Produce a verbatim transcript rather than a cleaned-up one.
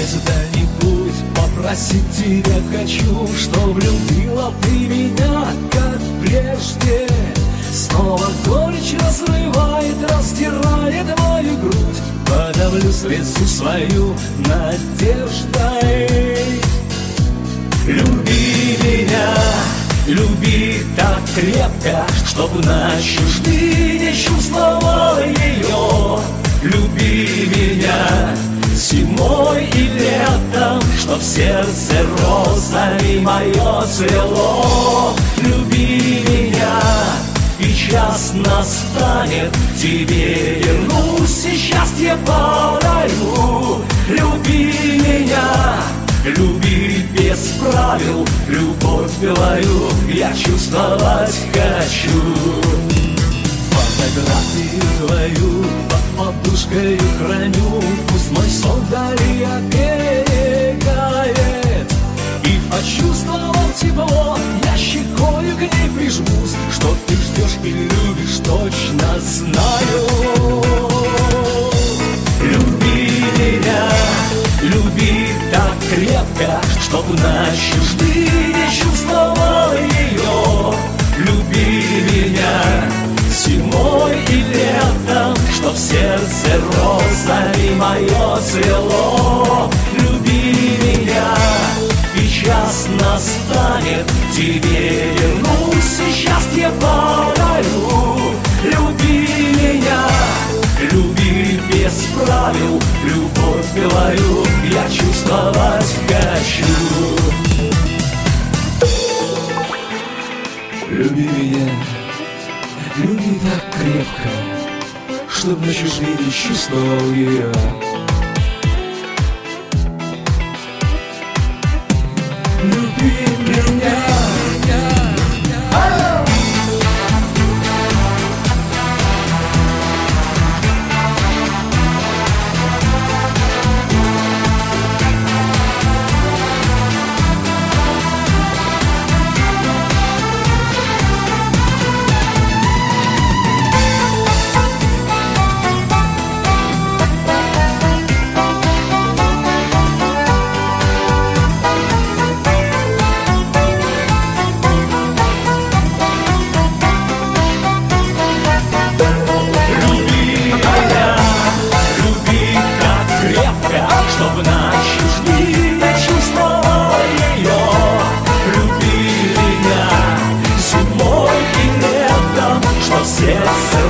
когда-нибудь попросить тебя хочу, чтоб любила ты меня, как прежде. Снова горечь разрывает, раздирает мою грудь. Подавлю слезу свою надеждой. Люби меня, люби так крепко, чтоб ночью ты не чувствовал ее. Люби меня зимой и летом, чтоб сердце розами мое цвело. Люби меня, и час настанет, тебе вернусь и счастье подарю. Люби меня, люби без правил, любовь белую я чувствовать хочу. Фотографию твою под подушкой храню, пусть мой сон вдали оберегает. И почувствовав тепло, я щекою к ней прижмусь, что ты ждешь и любишь, точно знаю. Люби меня, люби так крепко, чтоб ночью ты не чувствовал ее. Люби меня зимой и летом, чтоб сердце розами мое цвело. Люби меня, и час настанет, тебе вернусь и счастье подарю. Люби меня, люби без правил, любовь белую я чувствовать хочу. Люби меня, люби так крепко, чтоб ночью ты не чувствовал ее. Люби меня. Чтоб ночью ты не чувствовал ее. Люби меня зимой и летом, чтоб сердце